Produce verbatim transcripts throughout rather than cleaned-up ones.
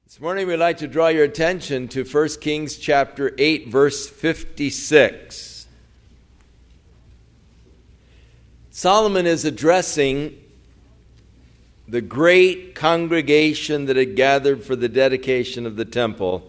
This morning we'd like to draw your attention to First Kings chapter eight, verse fifty-six. Solomon is addressing the great congregation that had gathered for the dedication of the temple.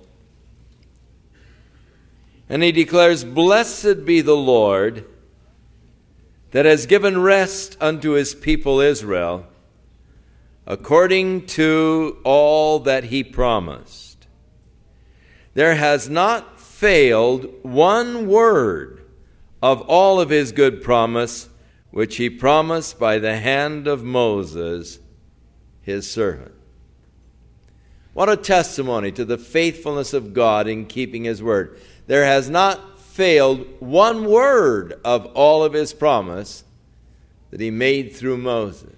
And he declares, "Blessed be the Lord that has given rest unto his people Israel, according to all that he promised. There has not failed one word of all of his good promise, which he promised by the hand of Moses, his servant." What a testimony to the faithfulness of God in keeping his word. There has not failed one word of all of his promise that he made through Moses.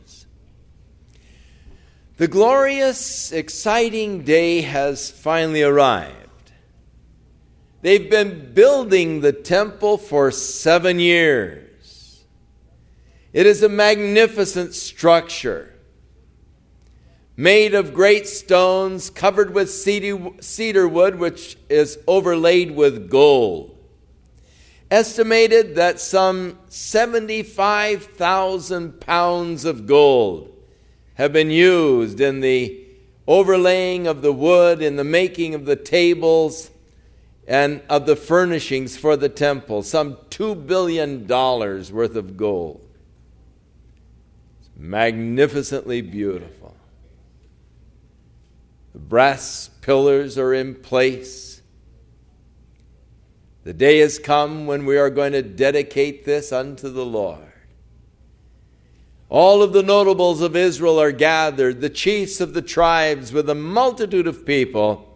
The glorious, exciting day has finally arrived. They've been building the temple for seven years. It is a magnificent structure made of great stones, covered with cedar wood, which is overlaid with gold. Estimated that some seventy-five thousand pounds of gold have been used in the overlaying of the wood, in the making of the tables, and of the furnishings for the temple. Some two billion dollars worth of gold. It's magnificently beautiful. The brass pillars are in place. The day has come when we are going to dedicate this unto the Lord. All of the notables of Israel are gathered, the chiefs of the tribes with a multitude of people.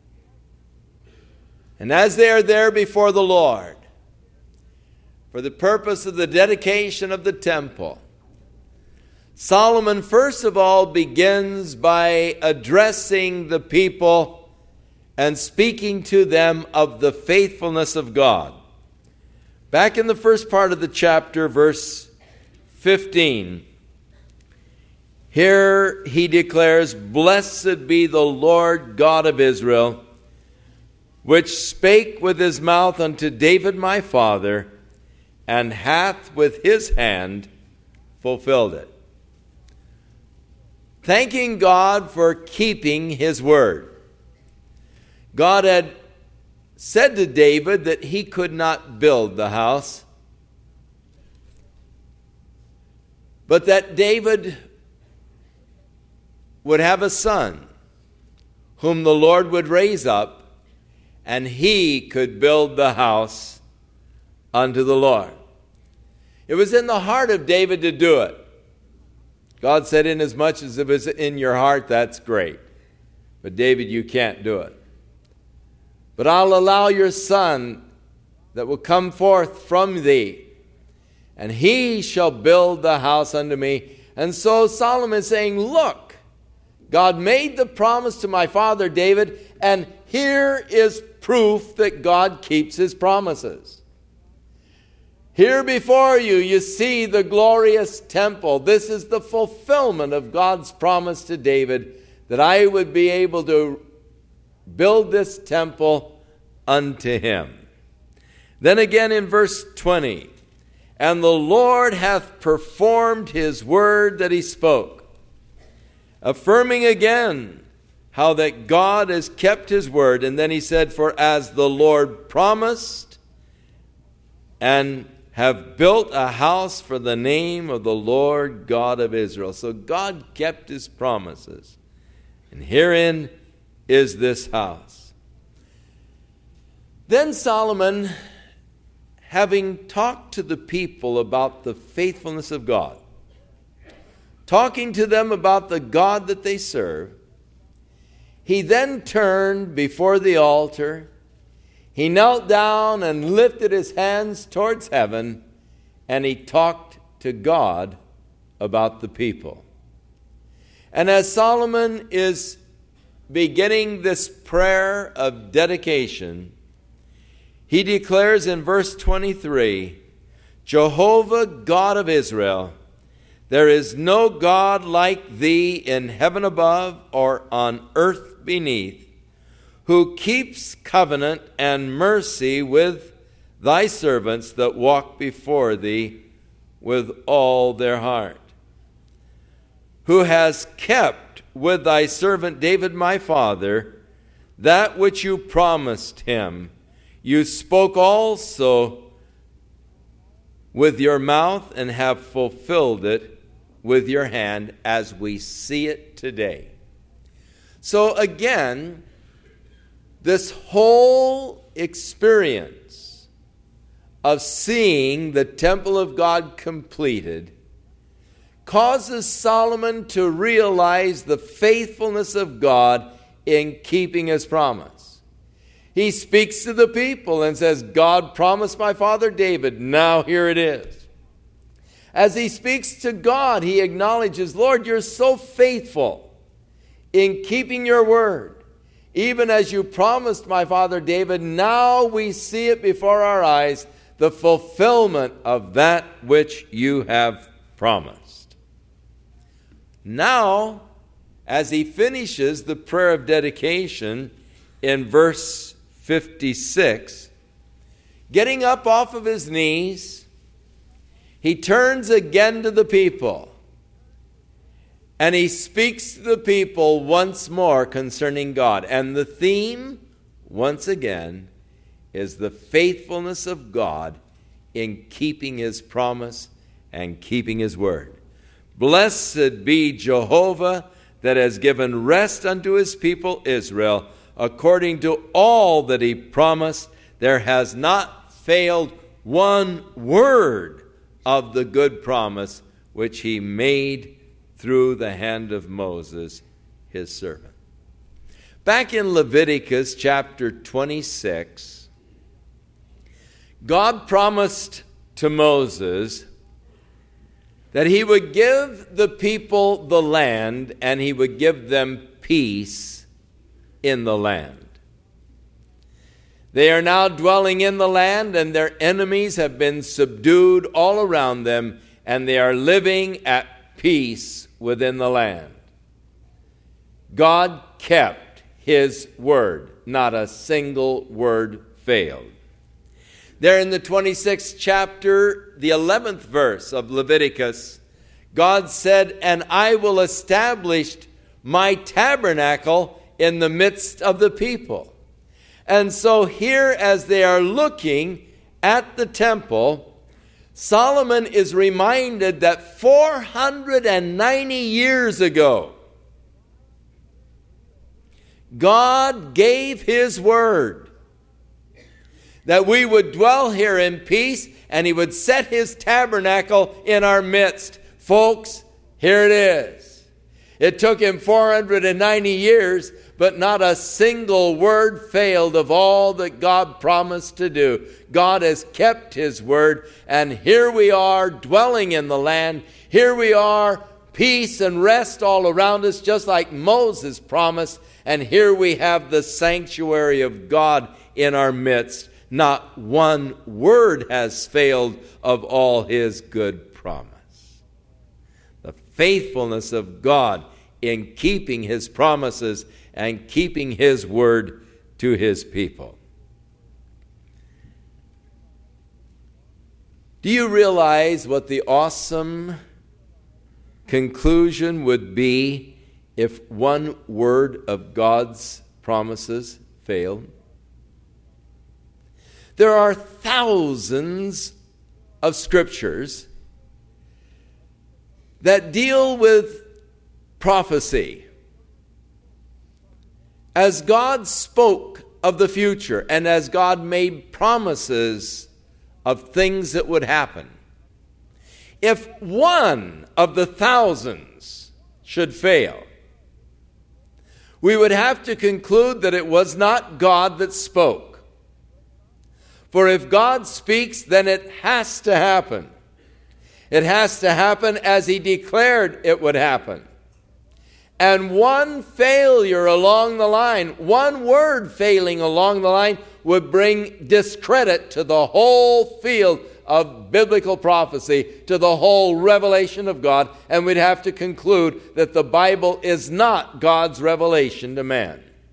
And as they are there before the Lord, for the purpose of the dedication of the temple, Solomon first of all begins by addressing the people and speaking to them of the faithfulness of God. Back in the first part of the chapter, verse fifteen, here he declares, "Blessed be the Lord God of Israel, which spake with his mouth unto David my father, and hath with his hand fulfilled it." Thanking God for keeping his word. God had said to David that he could not build the house, but that David would have a son whom the Lord would raise up, and he could build the house unto the Lord. It was in the heart of David to do it. God said, "Inasmuch as it was in your heart, that's great. But David, you can't do it. But I'll allow your son that will come forth from thee, and he shall build the house unto me." And so Solomon is saying, look, God made the promise to my father David, and here is proof that God keeps his promises. Here before you, you see the glorious temple. This is the fulfillment of God's promise to David, that I would be able to build this temple unto him. Then again in verse twenty, "And the Lord hath performed his word that he spoke," affirming again how that God has kept his word. And then he said, "For as the Lord promised, and have built a house for the name of the Lord God of Israel." So God kept his promises. And herein is this house. Then Solomon, having talked to the people about the faithfulness of God, talking to them about the God that they serve, he then turned before the altar. He knelt down and lifted his hands towards heaven, and he talked to God about the people. And as Solomon is beginning this prayer of dedication, he declares in verse twenty-three, "Jehovah God of Israel, there is no God like thee in heaven above or on earth beneath, who keeps covenant and mercy with thy servants that walk before thee with all their heart, who has kept with thy servant David my father that which you promised him. You spoke also with your mouth and have fulfilled it with your hand, as we see it today. So again, this whole experience of seeing the temple of God completed causes Solomon to realize the faithfulness of God in keeping his promise. He speaks to the people and says, God promised my father David, now here it is. As he speaks to God, he acknowledges, Lord, you're so faithful in keeping your word. Even as you promised my father David, now we see it before our eyes, the fulfillment of that which you have promised. Now, as he finishes the prayer of dedication in verse fifty-six, getting up off of his knees, he turns again to the people, and he speaks to the people once more concerning God. And the theme, once again, is the faithfulness of God in keeping his promise and keeping his word. Blessed be Jehovah that has given rest unto his people Israel, according to all that he promised. There has not failed one word of the good promise which he made through the hand of Moses, his servant. Back in Leviticus chapter twenty-six, God promised to Moses that he would give the people the land and he would give them peace in the land. They are now dwelling in the land, and their enemies have been subdued all around them, and they are living at peace within the land. God kept his word. Not a single word failed. There in the twenty-sixth chapter, the eleventh verse of Leviticus, God said, and I will establish my tabernacle in the midst of the people. And so here, as they are looking at the temple, Solomon is reminded that four hundred ninety years ago, God gave his word that we would dwell here in peace, and he would set his tabernacle in our midst. Folks, here it is. It took him four hundred ninety years, but not a single word failed of all that God promised to do. God has kept his word, and here we are dwelling in the land. Here we are, peace and rest all around us, just like Moses promised. And here we have the sanctuary of God in our midst. Not one word has failed of all his good promise. The faithfulness of God in keeping his promises and keeping his word to his people. Do you realize what the awesome conclusion would be if one word of God's promises failed? There are thousands of scriptures that deal with prophecy. As God spoke of the future and as God made promises of things that would happen, if one of the thousands should fail, we would have to conclude that it was not God that spoke. For if God speaks, then it has to happen. It has to happen as he declared it would happen. And one failure along the line, one word failing along the line, would bring discredit to the whole field of biblical prophecy, to the whole revelation of God, and we'd have to conclude that the Bible is not God's revelation to man.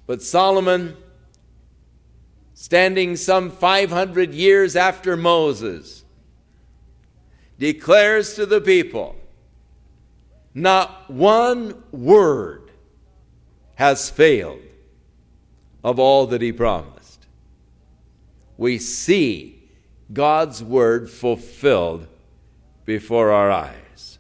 But Solomon, standing some five hundred years after Moses, declares to the people, not one word has failed of all that he promised. We see God's word fulfilled before our eyes.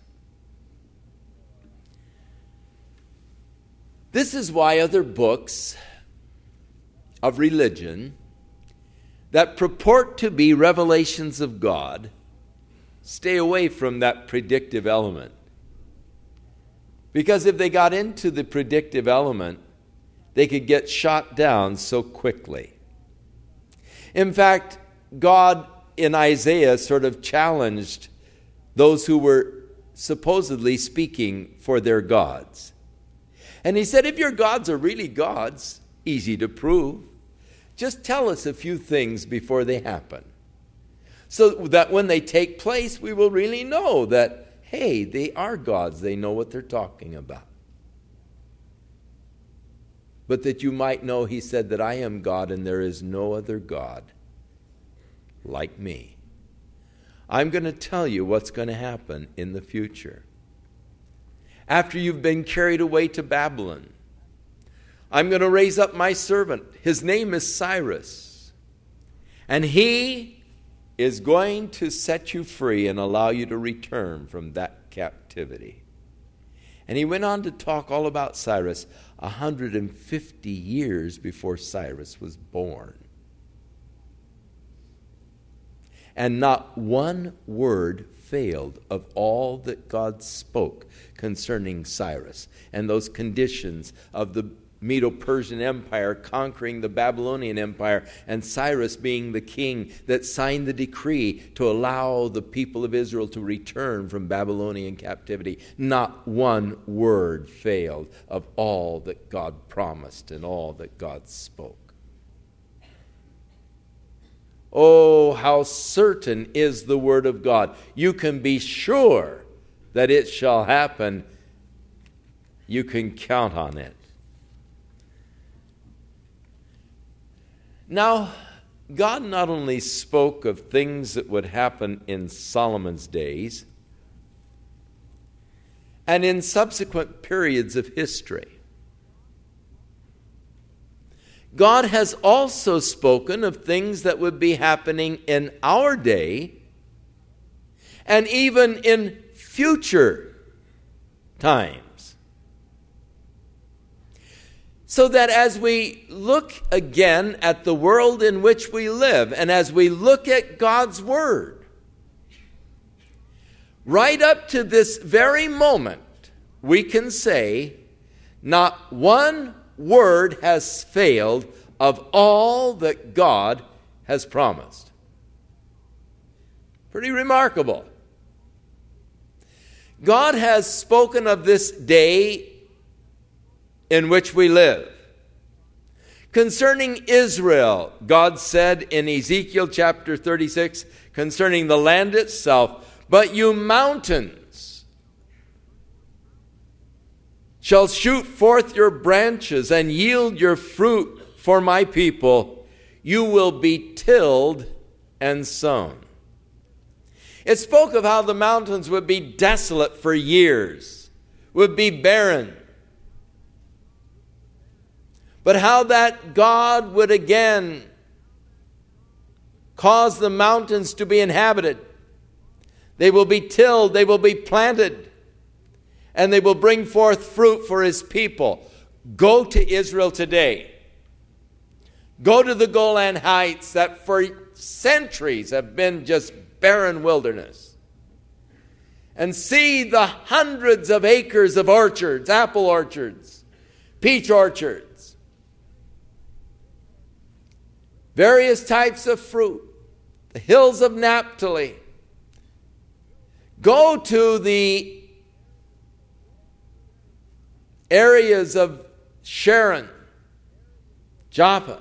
This is why other books of religion that purport to be revelations of God stay away from that predictive element. Because if they got into the predictive element, they could get shot down so quickly. In fact, God in Isaiah sort of challenged those who were supposedly speaking for their gods. And he said, if your gods are really gods, easy to prove, just tell us a few things before they happen, so that when they take place, we will really know that, hey, they are gods. They know what they're talking about. But that you might know, he said, that I am God and there is no other God like me. I'm going to tell you what's going to happen in the future. After you've been carried away to Babylon, I'm going to raise up my servant. His name is Cyrus. And he is going to set you free and allow you to return from that captivity. And he went on to talk all about Cyrus one hundred fifty years before Cyrus was born. And not one word failed of all that God spoke concerning Cyrus and those conditions of the Medo-Persian Empire conquering the Babylonian Empire, and Cyrus being the king that signed the decree to allow the people of Israel to return from Babylonian captivity. Not one word failed of all that God promised and all that God spoke. Oh, how certain is the word of God. You can be sure that it shall happen. You can count on it. Now, God not only spoke of things that would happen in Solomon's days and in subsequent periods of history, God has also spoken of things that would be happening in our day and even in future times. So that as we look again at the world in which we live, and as we look at God's Word, right up to this very moment, we can say, not one word has failed of all that God has promised. Pretty remarkable. God has spoken of this day in which we live. Concerning Israel, God said in Ezekiel chapter thirty-six, concerning the land itself, but you mountains shall shoot forth your branches and yield your fruit for my people. You will be tilled and sown. It spoke of how the mountains would be desolate for years, would be barren. But how that God would again cause the mountains to be inhabited. They will be tilled, they will be planted, and they will bring forth fruit for his people. Go to Israel today. Go to the Golan Heights that for centuries have been just barren wilderness. And see the hundreds of acres of orchards, apple orchards, peach orchards, various types of fruit, the hills of Naphtali. Go to the areas of Sharon, Joppa.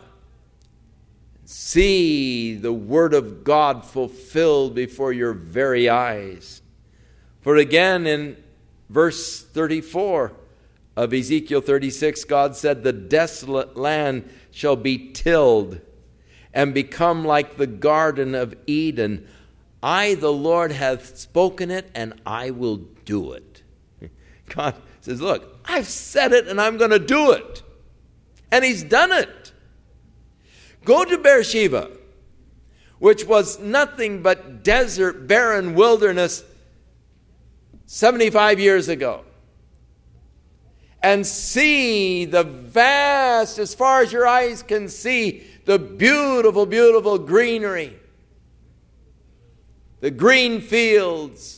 See the word of God fulfilled before your very eyes. For again in verse thirty-four, of Ezekiel thirty-six, God said, the desolate land shall be tilled and become like the Garden of Eden. I, the Lord, have spoken it, and I will do it. God says, look, I've said it, and I'm going to do it. And he's done it. Go to Beersheba, which was nothing but desert, barren wilderness seventy-five years ago, and see the vast, as far as your eyes can see, the beautiful, beautiful greenery, the green fields,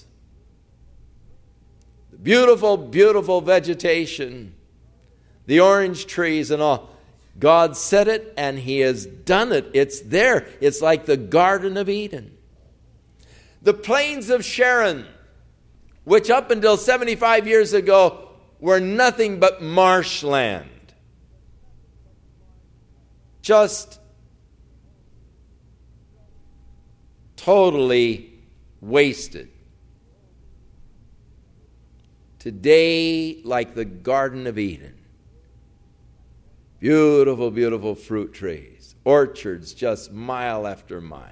the beautiful, beautiful vegetation, the orange trees and all. God said it, and he has done it. It's there. It's like the Garden of Eden. The plains of Sharon, which up until seventy-five years ago were nothing but marshland, just totally wasted. Today, like the Garden of Eden. Beautiful, beautiful fruit trees, orchards just mile after mile.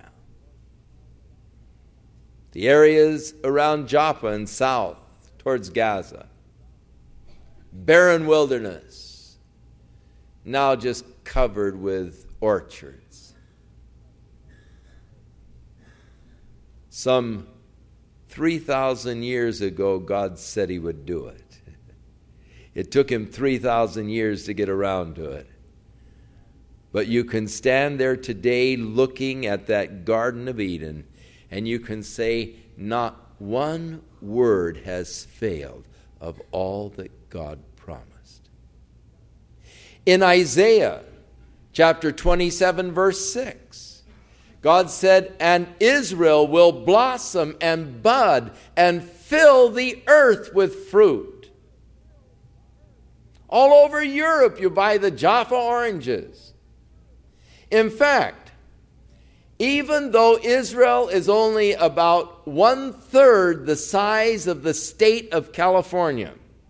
The areas around Joppa and south towards Gaza, barren wilderness, now just covered with orchards. Some three thousand years ago, God said he would do it. It took him three thousand years to get around to it. But you can stand there today looking at that Garden of Eden, and you can say, not one word has failed of all that God promised. In Isaiah chapter twenty-seven, verse six, God said, and Israel will blossom and bud and fill the earth with fruit. All over Europe, you buy the Jaffa oranges. In fact, even though Israel is only about one-third the size of the state of California,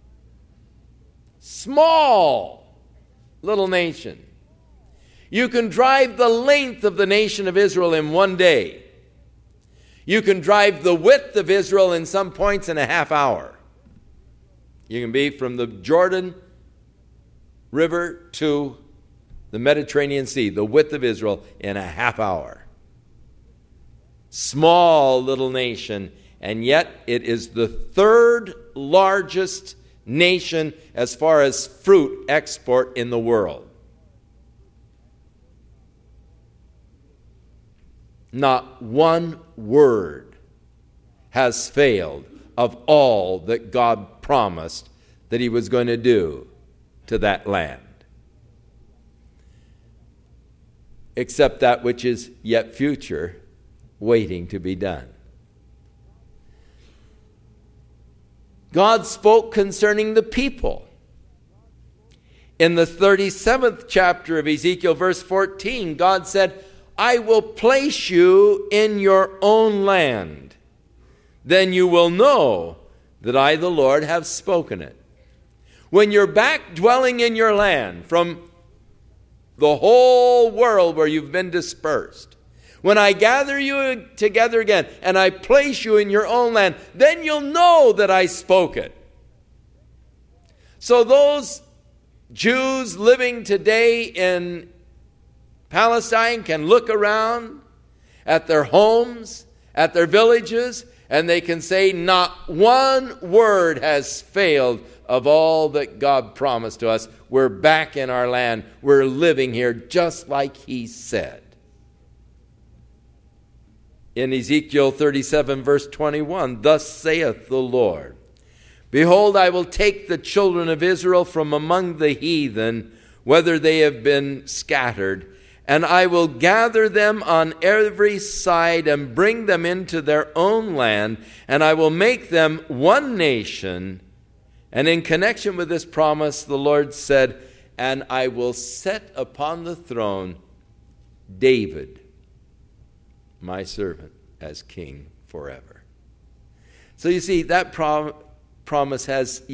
small little nation, you can drive the length of the nation of Israel in one day. You can drive the width of Israel in some points in a half hour. You can be from the Jordan River to the Mediterranean Sea, the width of Israel, in a half hour. Small little nation, and yet it is the third largest nation as far as fruit export in the world. Not one word has failed of all that God promised that he was going to do to that land, except that which is yet future, waiting to be done. God spoke concerning the people. In the thirty-seventh chapter of Ezekiel, verse fourteen, God said, I will place you in your own land. Then you will know that I, the Lord, have spoken it. When you're back dwelling in your land from the whole world where you've been dispersed, when I gather you together again and I place you in your own land, then you'll know that I spoke it. So those Jews living today in Palestine can look around at their homes, at their villages, and they can say not one word has failed of all that God promised to us. We're back in our land. We're living here just like he said. In Ezekiel thirty-seven, verse twenty-one, thus saith the Lord, behold, I will take the children of Israel from among the heathen, whether they have been scattered, and I will gather them on every side and bring them into their own land, and I will make them one nation. And in connection with this promise, the Lord said, and I will set upon the throne David, my servant, as king forever. So you see, that prom- promise has yet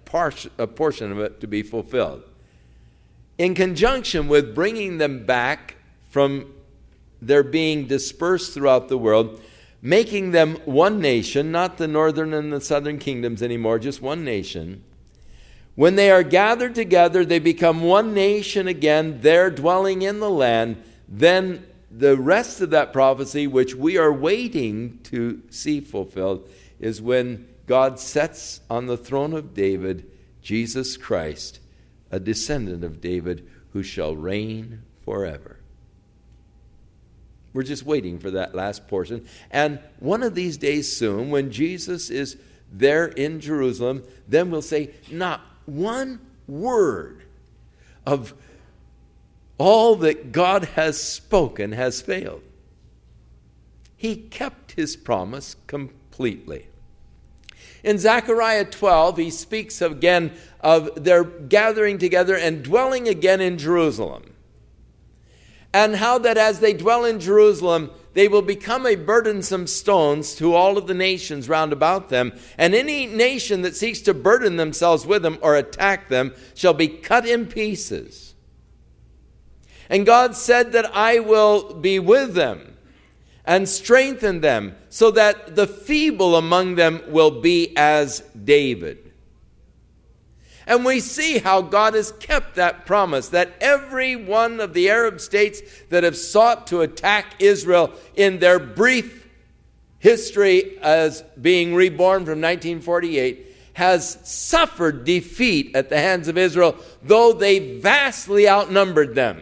portion, a portion of it to be fulfilled. In conjunction with bringing them back from their being dispersed throughout the world, making them one nation, not the northern and the southern kingdoms anymore, just one nation. When they are gathered together, they become one nation again, there dwelling in the land. Then the rest of that prophecy, which we are waiting to see fulfilled, is when God sets on the throne of David Jesus Christ, a descendant of David, who shall reign forever. We're just waiting for that last portion. And one of these days soon, when Jesus is there in Jerusalem, then we'll say, not one word of all that God has spoken has failed. He kept his promise completely. In Zechariah twelve, he speaks again of their gathering together and dwelling again in Jerusalem. And how that as they dwell in Jerusalem, they will become a burdensome stones to all of the nations round about them. And any nation that seeks to burden themselves with them or attack them shall be cut in pieces. And God said that I will be with them and strengthen them, so that the feeble among them will be as David. And we see how God has kept that promise, that every one of the Arab states that have sought to attack Israel in their brief history as being reborn from nineteen forty-eight has suffered defeat at the hands of Israel, though they vastly outnumbered them.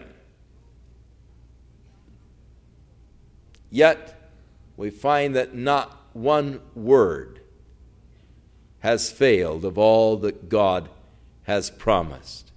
Yet we find that not one word has failed of all that God has promised.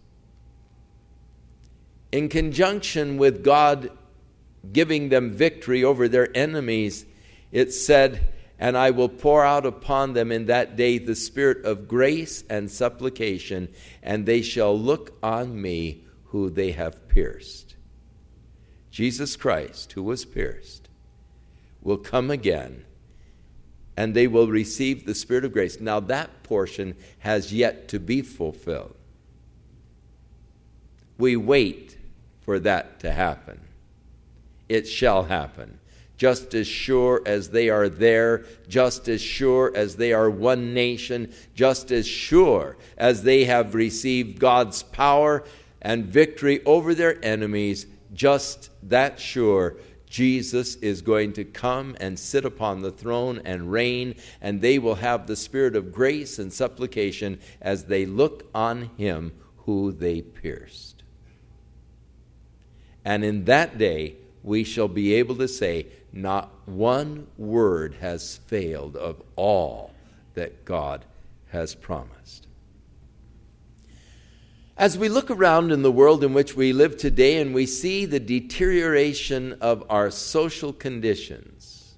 In conjunction with God giving them victory over their enemies, it said, and I will pour out upon them in that day the spirit of grace and supplication, and they shall look on me who they have pierced. Jesus Christ, who was pierced, will come again, and they will receive the Spirit of grace. Now that portion has yet to be fulfilled. We wait for that to happen. It shall happen. Just as sure as they are there, just as sure as they are one nation, just as sure as they have received God's power and victory over their enemies, just that sure Jesus is going to come and sit upon the throne and reign, and they will have the spirit of grace and supplication as they look on him who they pierced. And in that day, we shall be able to say, not one word has failed of all that God has promised. As we look around in the world in which we live today and we see the deterioration of our social conditions,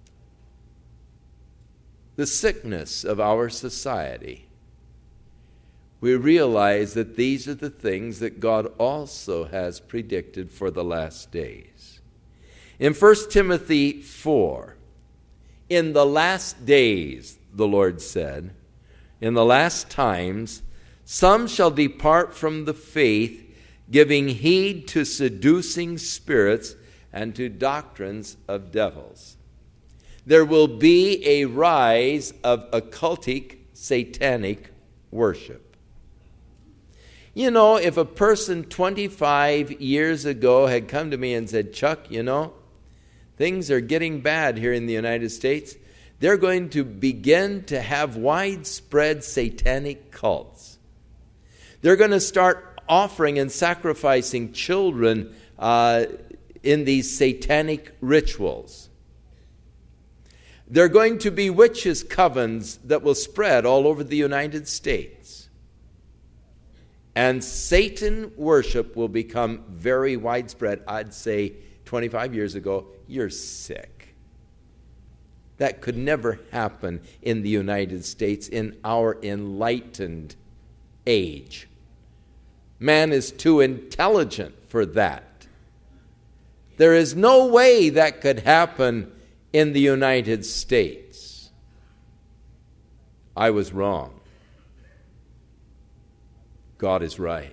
the sickness of our society, we realize that these are the things that God also has predicted for the last days. In First Timothy four, in the last days, the Lord said, in the last times, some shall depart from the faith, giving heed to seducing spirits and to doctrines of devils. There will be a rise of occultic, satanic worship. You know, if a person twenty-five years ago had come to me and said, Chuck, you know, things are getting bad here in the United States. They're going to begin to have widespread satanic cults. They're going to start offering and sacrificing children uh, in these satanic rituals. There are going to be witches' covens that will spread all over the United States. And Satan worship will become very widespread. I'd say twenty-five years ago, you're sick. That could never happen in the United States in our enlightened age. Man is too intelligent for that. There is no way that could happen in the United States. I was wrong. God is right.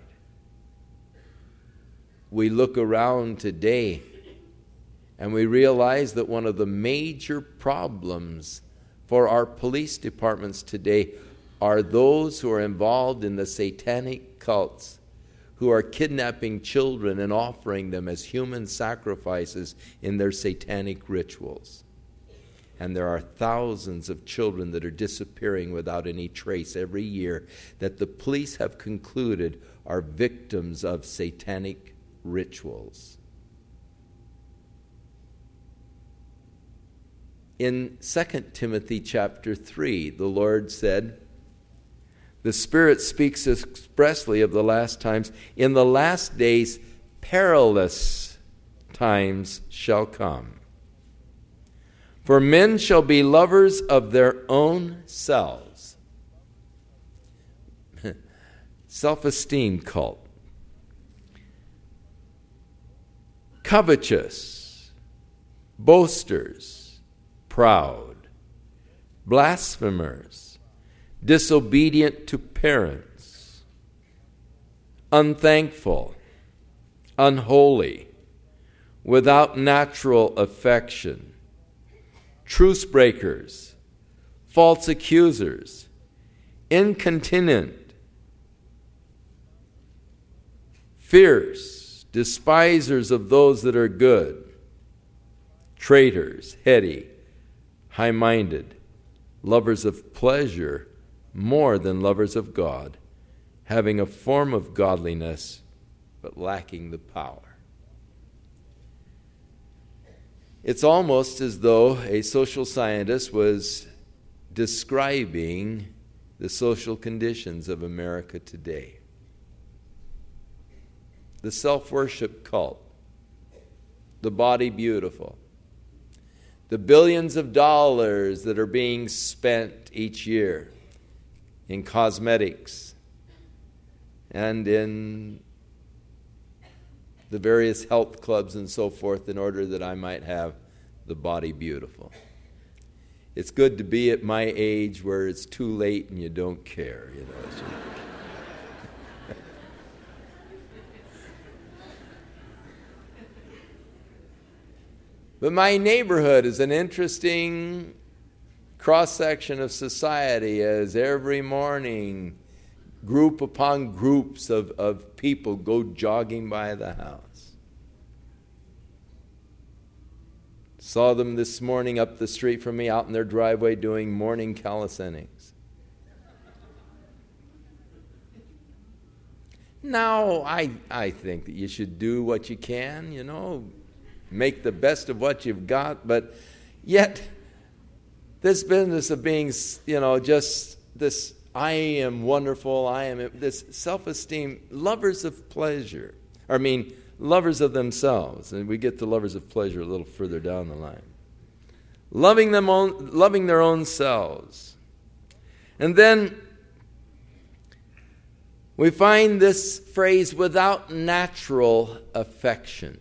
We look around today and we realize that one of the major problems for our police departments today are those who are involved in the satanic cults, who are kidnapping children and offering them as human sacrifices in their satanic rituals. And there are thousands of children that are disappearing without any trace every year that the police have concluded are victims of satanic rituals. In Second Timothy chapter three, the Lord said, the Spirit speaks expressly of the last times. In the last days, perilous times shall come. For men shall be lovers of their own selves. Self-esteem cult. Covetous. Boasters. Proud. Blasphemers. Disobedient to parents. Unthankful. Unholy. Without natural affection. Truce breakers, false accusers, incontinent, fierce, despisers of those that are good, traitors, heady, high-minded, lovers of pleasure more than lovers of God, having a form of godliness but lacking the power. It's almost as though a social scientist was describing the social conditions of America today. The self-worship cult, the body beautiful, the billions of dollars that are being spent each year in cosmetics and in the various health clubs and so forth in order that I might have the body beautiful. It's good to be at my age where it's too late and you don't care, you know. But my neighborhood is an interesting cross-section of society, as every morning group upon groups of, of people go jogging by the house. Saw them this morning up the street from me out in their driveway doing morning calisthenics. Now, I, I think that you should do what you can, you know, make the best of what you've got, but yet this business of being, you know, just this I am wonderful, I am this self-esteem, lovers of pleasure. I mean, lovers of themselves. And we get to lovers of pleasure a little further down the line. Loving them own, loving their own selves. And then we find this phrase, without natural affection.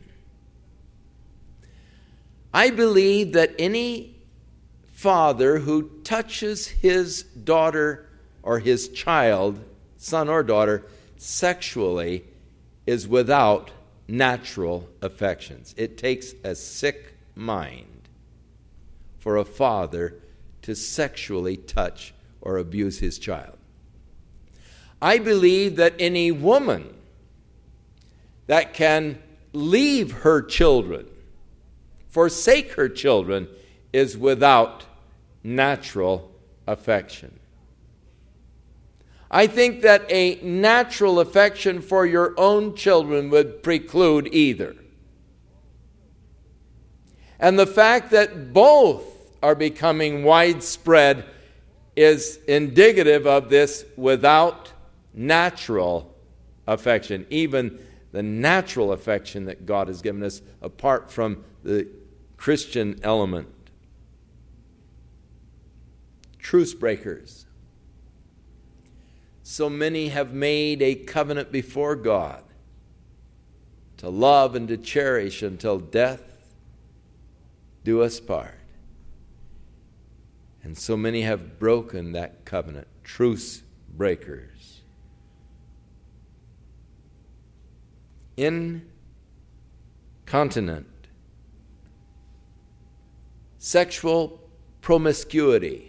I believe that any father who touches his daughter or his child, son or daughter, sexually is without natural affections. It takes a sick mind for a father to sexually touch or abuse his child. I believe that any woman that can leave her children, forsake her children, is without natural affection. I think that a natural affection for your own children would preclude either. And the fact that both are becoming widespread is indicative of this without natural affection, even the natural affection that God has given us apart from the Christian element. Truce breakers. So many have made a covenant before God to love and to cherish until death do us part. And so many have broken that covenant. Truce breakers. incontinent, sexual promiscuity.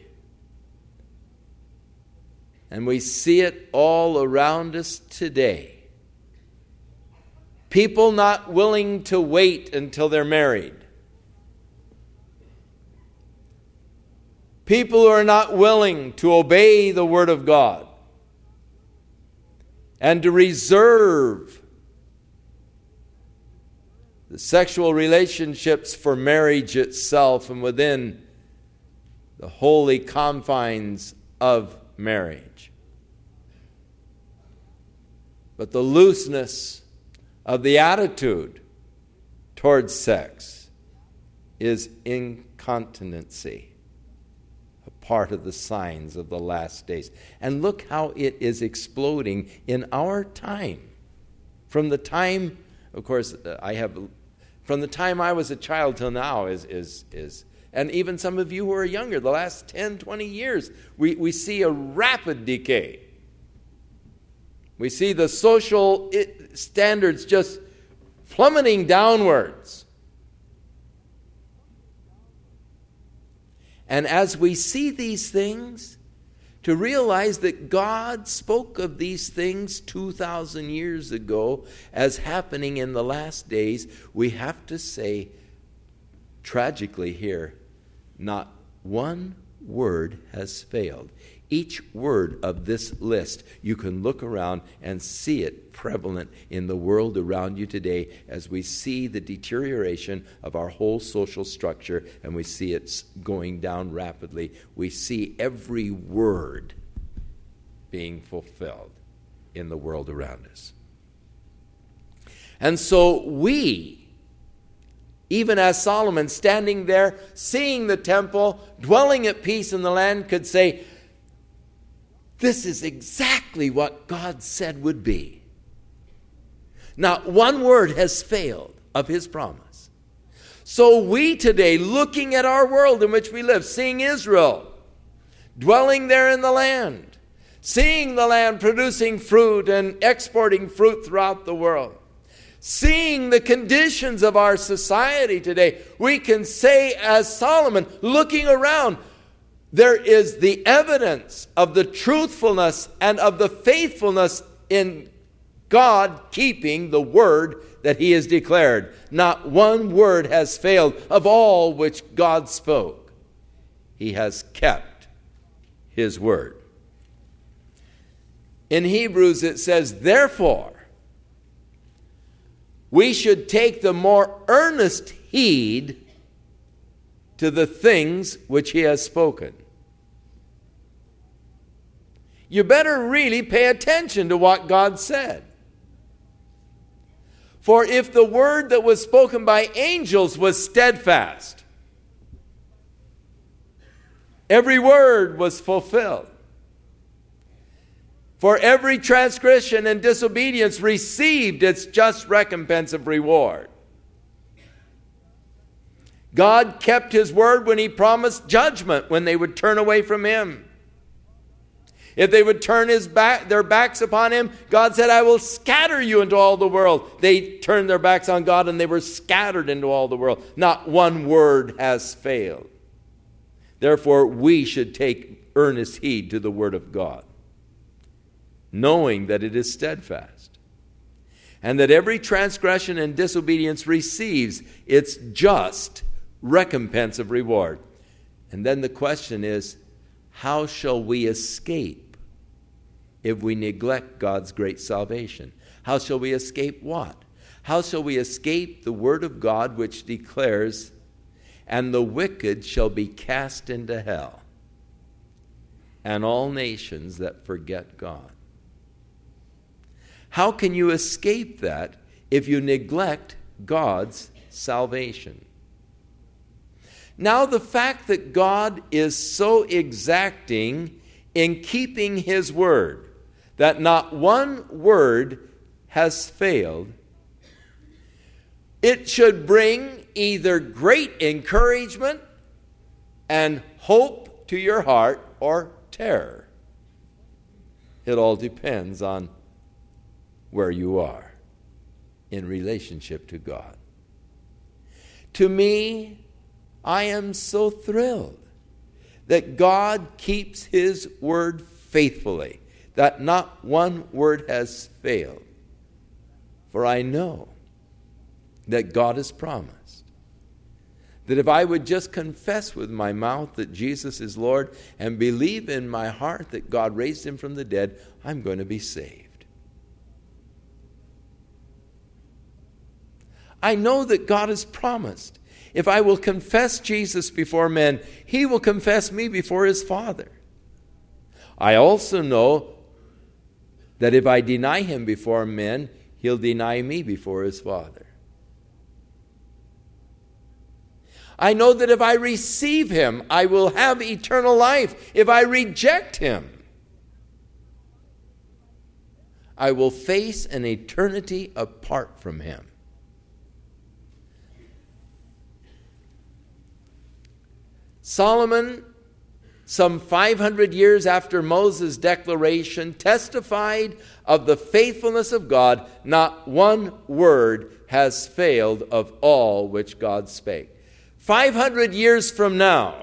And we see it all around us today. People not willing to wait until they're married. People who are not willing to obey the Word of God and to reserve the sexual relationships for marriage itself and within the holy confines of marriage. But the looseness of the attitude towards sex is incontinency, a part of the signs of the last days. And look how it is exploding in our time. From the time, of course, I have, from the time I was a child till now is, is, is and even some of you who are younger, the last ten, twenty years, we, we see a rapid decay. We see the social standards just plummeting downwards. And as we see these things, to realize that God spoke of these things two thousand years ago as happening in the last days, we have to say, tragically here, not one word has failed. Each word of this list, you can look around and see it prevalent in the world around you today as we see the deterioration of our whole social structure and we see it going down rapidly. We see every word being fulfilled in the world around us. And so we, even as Solomon, standing there, seeing the temple, dwelling at peace in the land, could say, this is exactly what God said would be. Not one word has failed of his promise. So we today, looking at our world in which we live, seeing Israel, dwelling there in the land, seeing the land producing fruit and exporting fruit throughout the world, seeing the conditions of our society today, we can say as Solomon, looking around, there is the evidence of the truthfulness and of the faithfulness in God keeping the word that he has declared. Not one word has failed of all which God spoke. He has kept his word. In Hebrews it says, therefore, we should take the more earnest heed to the things which he has spoken. You better really pay attention to what God said. For if the word that was spoken by angels was steadfast, every word was fulfilled. For every transgression and disobedience received its just recompense of reward. God kept his word when he promised judgment when they would turn away from him. If they would turn his back, their backs upon him, God said, I will scatter you into all the world. They turned their backs on God and they were scattered into all the world. Not one word has failed. Therefore, we should take earnest heed to the word of God, knowing that it is steadfast, and that every transgression and disobedience receives its just recompense of reward. And then the question is, how shall we escape if we neglect God's great salvation? How shall we escape what? How shall we escape the word of God which declares, and the wicked shall be cast into hell, and all nations that forget God? How can you escape that if you neglect God's salvation? Now, the fact that God is so exacting in keeping his word, that not one word has failed, it should bring either great encouragement and hope to your heart or terror. It all depends on where you are. in relationship to God. To me, I am so thrilled that God keeps his word faithfully, that not one word has failed. For I know that God has promised that if I would just confess with my mouth that Jesus is Lord and believe in my heart that God raised him from the dead, I'm going to be saved. I know that God has promised if I will confess Jesus before men, he will confess me before his Father. I also know that if I deny him before men, he'll deny me before his Father. I know that if I receive him, I will have eternal life. If I reject him, I will face an eternity apart from him. Solomon, some five hundred years after Moses' declaration, testified of the faithfulness of God. Not one word has failed of all which God spake. five hundred years from now,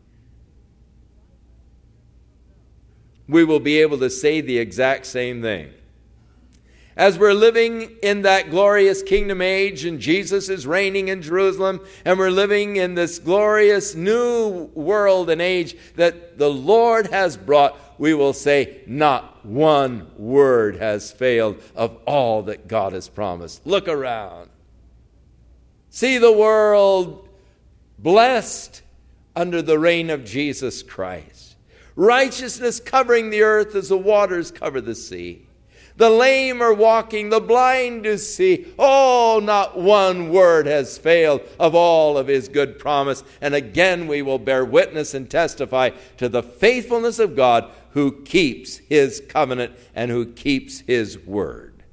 we will be able to say the exact same thing. As we're living in that glorious kingdom age and Jesus is reigning in Jerusalem and we're living in this glorious new world and age that the Lord has brought, we will say not one word has failed of all that God has promised. Look around. See the world blessed under the reign of Jesus Christ. Righteousness covering the earth as the waters cover the sea. The lame are walking, the blind do see. Oh, not one word has failed of all of his good promise. And again we will bear witness and testify to the faithfulness of God who keeps his covenant and who keeps his word.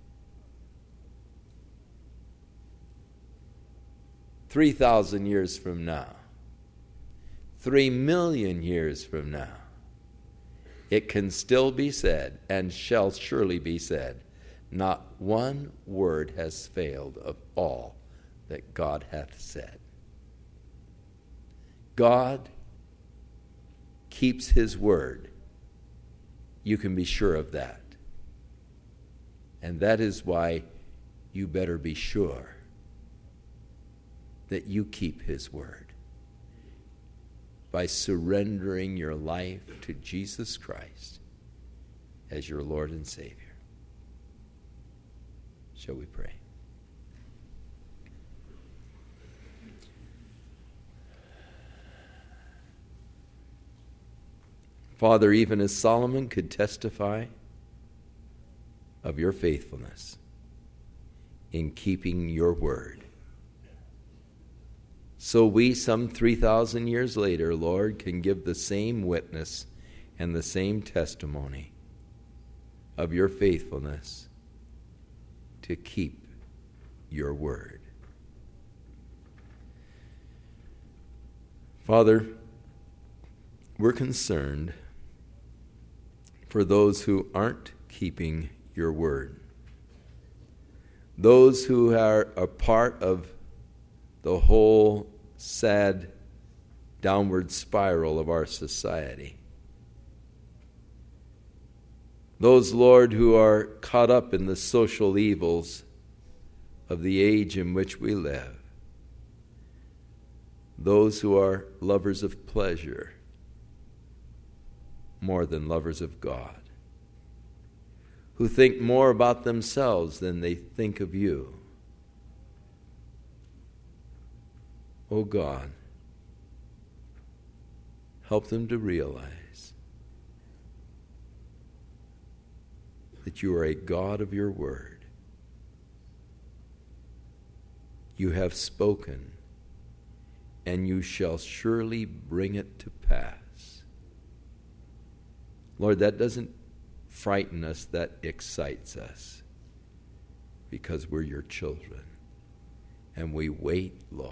Three thousand years from now, three million years from now, it can still be said, and shall surely be said, not one word has failed of all that God hath said. God keeps his word. You can be sure of that. And that is why you better be sure that you keep his word by surrendering your life to Jesus Christ as your Lord and Savior. Shall we pray? Father, even as Solomon could testify of your faithfulness in keeping your word, so we, some three thousand years later, Lord, can give the same witness and the same testimony of your faithfulness to keep your word. Father, we're concerned for those who aren't keeping your word, those who are a part of the whole sad downward spiral of our society. Those, Lord, who are caught up in the social evils of the age in which we live. Those who are lovers of pleasure more than lovers of God. Who think more about themselves than they think of you. Oh God, help them to realize that you are a God of your word. You have spoken, and you shall surely bring it to pass. Lord, that doesn't frighten us, that excites us, because we're your children, and we wait, Lord,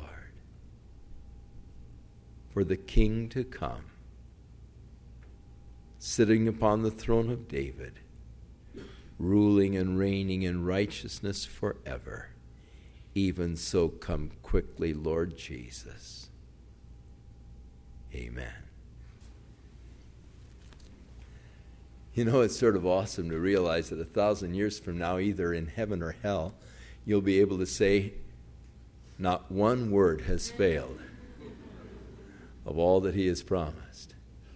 for the King to come, sitting upon the throne of David, ruling and reigning in righteousness forever. Even so, come quickly, Lord Jesus. Amen. You know, it's sort of awesome to realize that a thousand years from now, either in heaven or hell, you'll be able to say, not one word has failed of all that he has promised.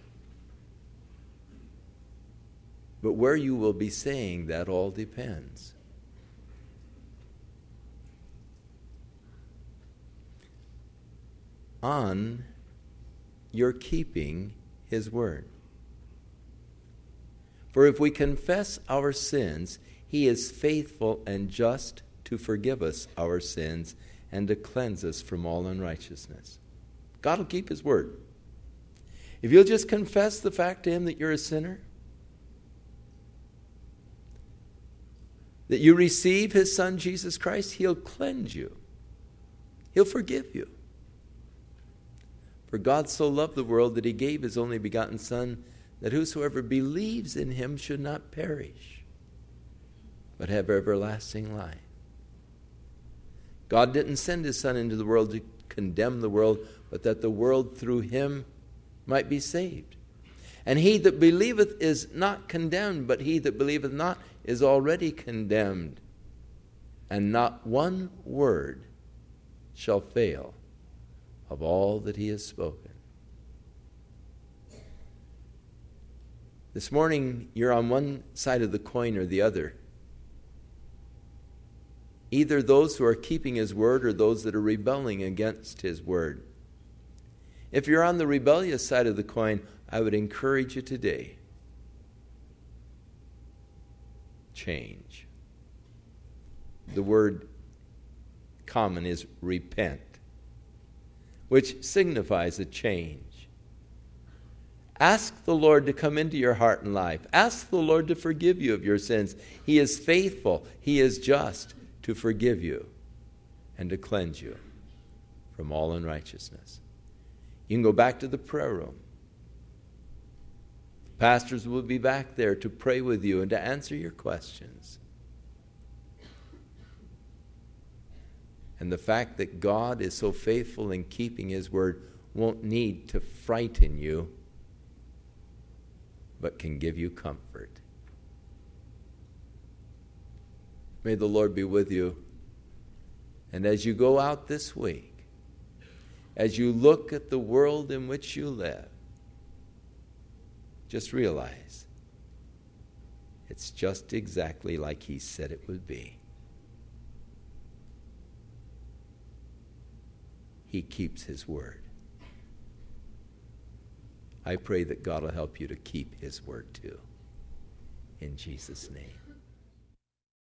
But where you will be saying that all depends. On your keeping his word. For if we confess our sins, he is faithful and just to forgive us our sins and to cleanse us from all unrighteousness. God will keep his word. If you'll just confess the fact to him that you're a sinner, that you receive his Son, Jesus Christ, he'll cleanse you. He'll forgive you. For God so loved the world that he gave his only begotten Son, that whosoever believes in him should not perish, but have everlasting life. God didn't send his Son into the world to condemn the world, but that the world through him might be saved. And he that believeth is not condemned, but he that believeth not is already condemned. And not one word shall fail of all that he has spoken. This morning, you're on one side of the coin or the other. Either those who are keeping his word or those that are rebelling against his word. If you're on the rebellious side of the coin, I would encourage you today. Change. The word common is repent, which signifies a change. Ask the Lord to come into your heart and life. Ask the Lord to forgive you of your sins. He is faithful. He is just to forgive you and to cleanse you from all unrighteousness. You can go back to the prayer room. Pastors will be back there to pray with you and to answer your questions. And the fact that God is so faithful in keeping his word won't need to frighten you, but can give you comfort. May the Lord be with you. And as you go out this week, as you look at the world in which you live, just realize it's just exactly like he said it would be. He keeps his word. I pray that God will help you to keep his word too. In Jesus' name.